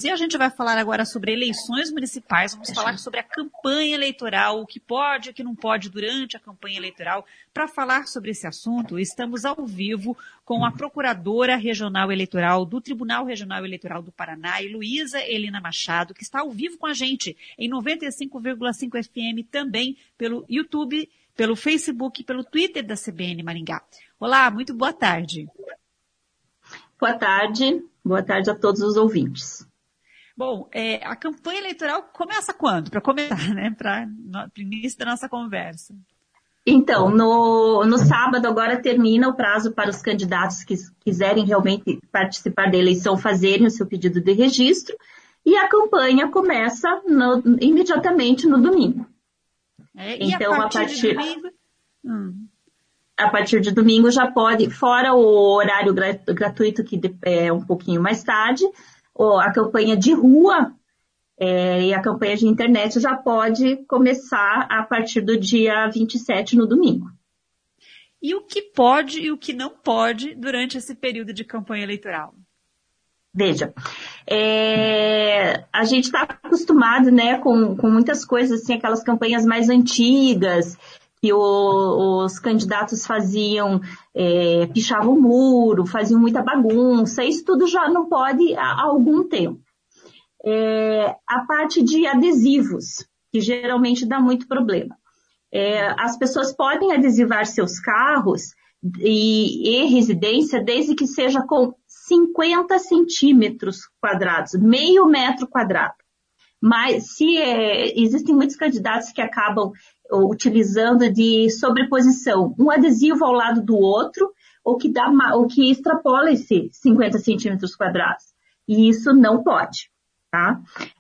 E a gente vai falar agora sobre eleições municipais, vamos falar sobre a campanha eleitoral, o que pode e o que não pode durante a campanha eleitoral. Para falar sobre esse assunto, estamos ao vivo com a Procuradora Regional Eleitoral do Tribunal Regional Eleitoral do Paraná, Heloísa Helena Machado, que está ao vivo com a gente em 95,5 FM, também pelo YouTube, pelo Facebook e pelo Twitter da CBN Maringá. Olá, muito boa tarde. Boa tarde a todos os ouvintes. Bom, a campanha eleitoral começa quando? Para começar, né? Para o início da nossa conversa. Então, no sábado agora termina o prazo para os candidatos que quiserem realmente participar da eleição fazerem o seu pedido de registro e a campanha começa imediatamente no domingo. Então, a partir de domingo? A partir de domingo já pode, fora o horário gratuito, que é um pouquinho mais tarde, a campanha de rua e a campanha de internet já pode começar a partir do dia 27, no domingo. E o que pode e o que não pode durante esse período de campanha eleitoral? Veja, a gente está acostumado, né, com muitas coisas, assim, aquelas campanhas mais antigas, que os candidatos faziam, pichavam o muro, faziam muita bagunça, isso tudo já não pode há algum tempo. A parte de adesivos, que geralmente dá muito problema. As pessoas podem adesivar seus carros e residência desde que seja com 50 centímetros quadrados, meio metro quadrado. Mas existem muitos candidatos que acabam utilizando de sobreposição, um adesivo ao lado do outro, o que extrapola esses 50 centímetros quadrados. E isso não pode, tá?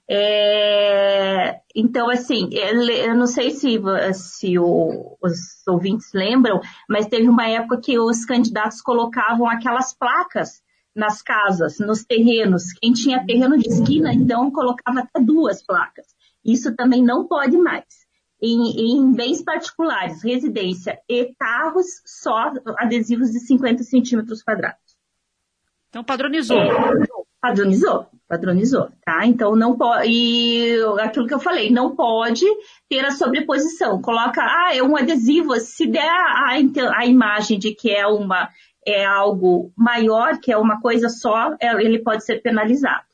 Então, assim, eu não sei se os ouvintes lembram, mas teve uma época que os candidatos colocavam aquelas placas nas casas, nos terrenos. Quem tinha terreno de esquina, então, colocava até 2 placas. Isso também não pode mais. Em bens particulares, residência e carros, só adesivos de 50 centímetros quadrados. Então, padronizou. Padronizou, tá? Então, não pode, e aquilo que eu falei, não pode ter a sobreposição. Coloca, é um adesivo, se der a imagem de que é algo maior, que é uma coisa só, ele pode ser penalizado.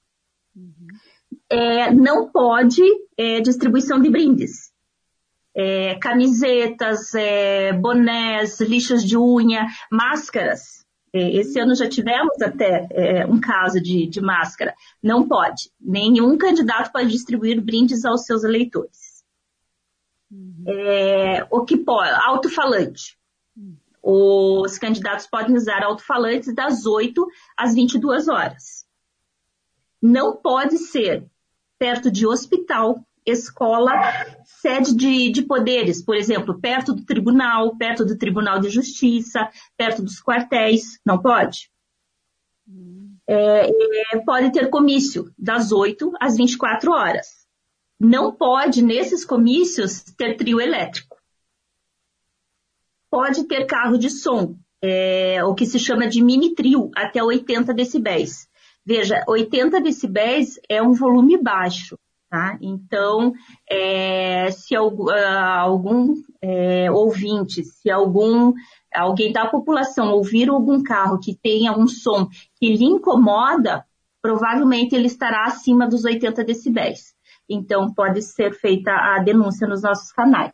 Não pode distribuição de brindes. Camisetas, bonés, lixas de unha, máscaras. Esse ano já tivemos até um caso de máscara. Não pode. Nenhum candidato pode distribuir brindes aos seus eleitores. O que pode? Alto-falante. Os candidatos podem usar alto-falantes das 8 às 22 horas. Não pode ser perto de hospital, escola, sede de poderes, por exemplo, perto do Tribunal de Justiça, perto dos quartéis, não pode. Pode ter comício das 8 às 24 horas. Não pode, nesses comícios, ter trio elétrico. Pode ter carro de som, o que se chama de mini trio, até 80 decibéis. Veja, 80 decibéis é um volume baixo. Tá? Então, se algum ouvinte, se alguém da população ouvir algum carro que tenha um som que lhe incomoda, provavelmente ele estará acima dos 80 decibéis. Então, pode ser feita a denúncia nos nossos canais.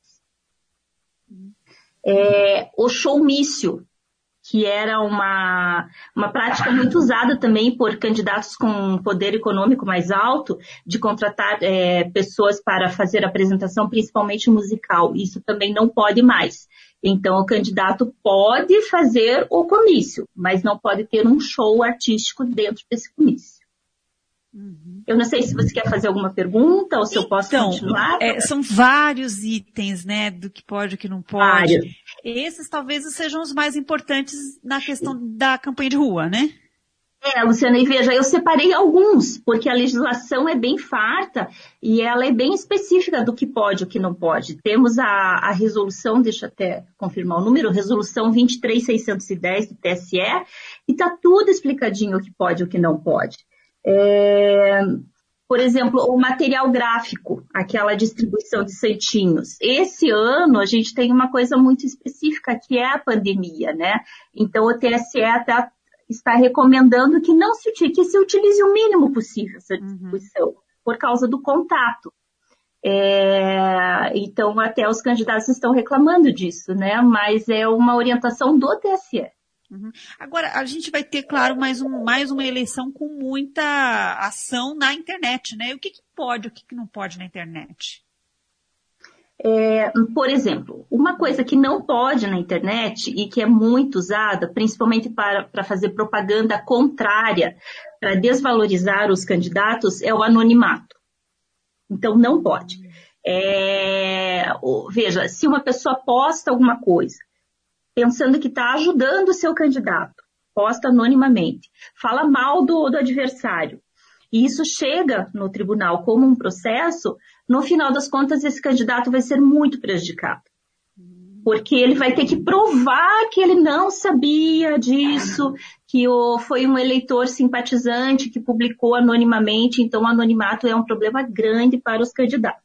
O showmício, que era uma prática muito usada também por candidatos com poder econômico mais alto, de contratar pessoas para fazer apresentação, principalmente musical. Isso também não pode mais. Então, o candidato pode fazer o comício, mas não pode ter um show artístico dentro desse comício. Eu não sei se você quer fazer alguma pergunta ou se eu posso continuar. São vários itens, né, do que pode e o que não pode. Vários. Esses talvez sejam os mais importantes na questão da campanha de rua, né? Luciana, e veja, eu separei alguns, porque a legislação é bem farta e ela é bem específica do que pode e o que não pode. Temos a resolução, deixa eu até confirmar o número, resolução 23.610 do TSE, e está tudo explicadinho o que pode e o que não pode. Por exemplo, o material gráfico, aquela distribuição de santinhos. Esse ano a gente tem uma coisa muito específica, que é a pandemia, né? Então o TSE está recomendando que que se utilize o mínimo possível essa distribuição, por causa do contato. Então até os candidatos estão reclamando disso, né? Mas é uma orientação do TSE. Agora, a gente vai ter, claro, mais uma eleição com muita ação na internet, né? O que pode, o que não pode na internet? Por exemplo, uma coisa que não pode na internet e que é muito usada, principalmente para fazer propaganda contrária, para desvalorizar os candidatos, é o anonimato. Então, não pode. Veja, se uma pessoa posta alguma coisa, pensando que está ajudando o seu candidato, posta anonimamente, fala mal do adversário, e isso chega no tribunal como um processo, no final das contas esse candidato vai ser muito prejudicado. Porque ele vai ter que provar que ele não sabia disso, que foi um eleitor simpatizante que publicou anonimamente, então o anonimato é um problema grande para os candidatos.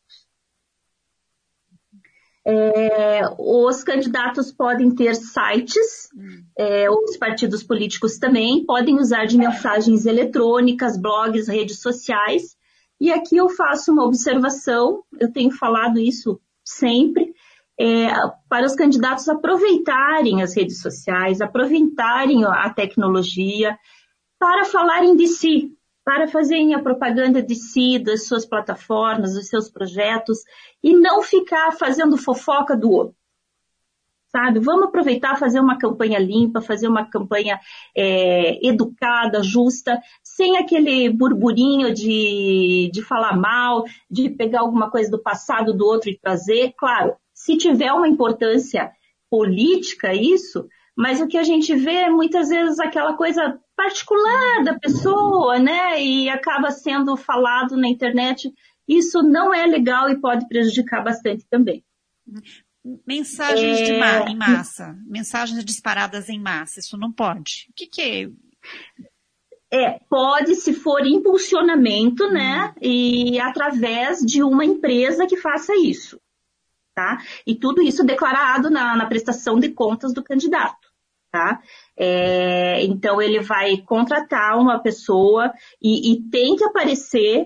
Os candidatos podem ter sites, os partidos políticos também podem usar de mensagens eletrônicas, blogs, redes sociais. E aqui eu faço uma observação, eu tenho falado isso sempre, para os candidatos aproveitarem as redes sociais, aproveitarem a tecnologia para falarem de si, para fazerem a propaganda de si, das suas plataformas, dos seus projetos, e não ficar fazendo fofoca do outro. Sabe? Vamos aproveitar, fazer uma campanha limpa, fazer uma campanha educada, justa, sem aquele burburinho de falar mal, de pegar alguma coisa do passado do outro e trazer. Claro, se tiver uma importância política isso, mas o que a gente vê é muitas vezes aquela coisa particular da pessoa, né? E acaba sendo falado na internet. Isso não é legal e pode prejudicar bastante também. Mensagens em massa, mensagens disparadas em massa, isso não pode. O que é? Pode se for impulsionamento, né? E através de uma empresa que faça isso. Tá? E tudo isso declarado na prestação de contas do candidato. Tá? Então, ele vai contratar uma pessoa e tem que aparecer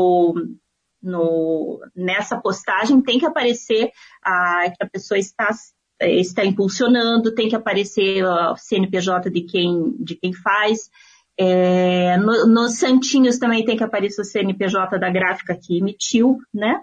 nessa postagem, tem que aparecer que a pessoa está impulsionando, tem que aparecer o CNPJ de quem faz. Nos santinhos também tem que aparecer o CNPJ da gráfica que emitiu, né?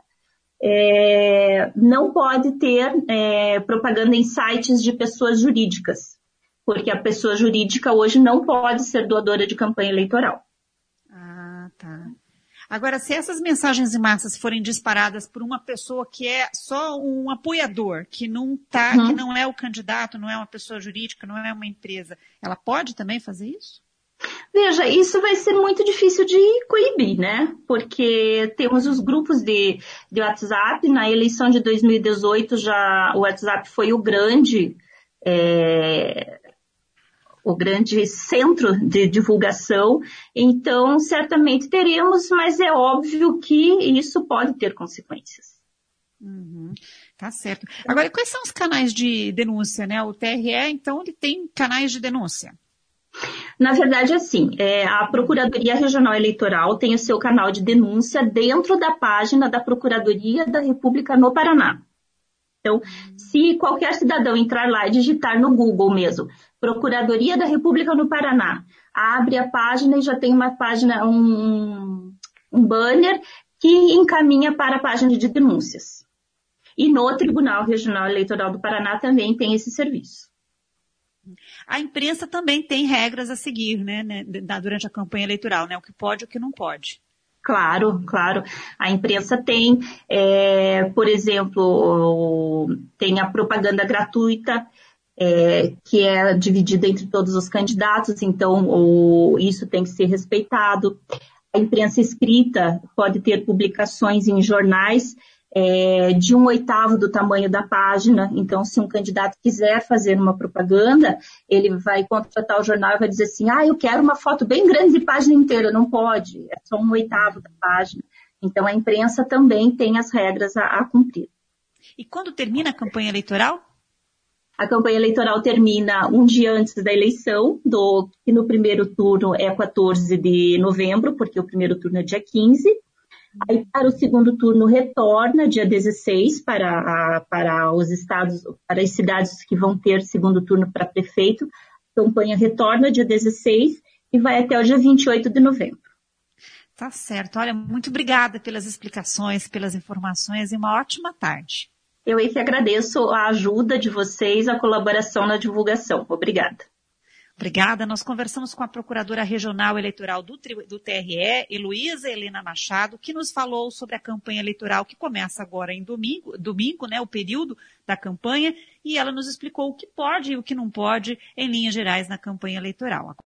Não pode ter propaganda em sites de pessoas jurídicas, porque a pessoa jurídica hoje não pode ser doadora de campanha eleitoral. Ah, tá. Agora, se essas mensagens em massa forem disparadas por uma pessoa que é só um apoiador, que não que não é o candidato, não é uma pessoa jurídica, não é uma empresa, ela pode também fazer isso? Veja, isso vai ser muito difícil de coibir, né? Porque temos os grupos de WhatsApp. Na eleição de 2018, o WhatsApp foi o grande centro de divulgação. Então, certamente teremos, mas é óbvio que isso pode ter consequências. Tá certo. Agora, quais são os canais de denúncia, né? O TRE, então, ele tem canais de denúncia. Na verdade, assim, a Procuradoria Regional Eleitoral tem o seu canal de denúncia dentro da página da Procuradoria da República no Paraná. Então, se qualquer cidadão entrar lá e digitar no Google mesmo, Procuradoria da República no Paraná, abre a página e já tem uma página, um banner que encaminha para a página de denúncias. E no Tribunal Regional Eleitoral do Paraná também tem esse serviço. A imprensa também tem regras a seguir, né, durante a campanha eleitoral, né? O que pode e o que não pode. Claro, claro. A imprensa tem, por exemplo, tem a propaganda gratuita, que é dividida entre todos os candidatos, então isso tem que ser respeitado. A imprensa escrita pode ter publicações em jornais de 1/8 do tamanho da página. Então, se um candidato quiser fazer uma propaganda, ele vai contratar o jornal e vai dizer assim, eu quero uma foto bem grande de página inteira. Não pode, é só 1/8 da página. Então, a imprensa também tem as regras a cumprir. E quando termina a campanha eleitoral? A campanha eleitoral termina um dia antes da eleição, que no primeiro turno é 14 de novembro, porque o primeiro turno é dia 15. Aí, para o segundo turno, retorna dia 16 para os estados, para as cidades que vão ter segundo turno para prefeito. A campanha retorna dia 16 e vai até o dia 28 de novembro. Tá certo. Olha, muito obrigada pelas explicações, pelas informações e uma ótima tarde. Eu aí que agradeço a ajuda de vocês, a colaboração na divulgação. Obrigada. Obrigada. Nós conversamos com a Procuradora Regional Eleitoral do TRE, Heloísa Helena Machado, que nos falou sobre a campanha eleitoral que começa agora em domingo, né, o período da campanha, e ela nos explicou o que pode e o que não pode, em linhas gerais, na campanha eleitoral.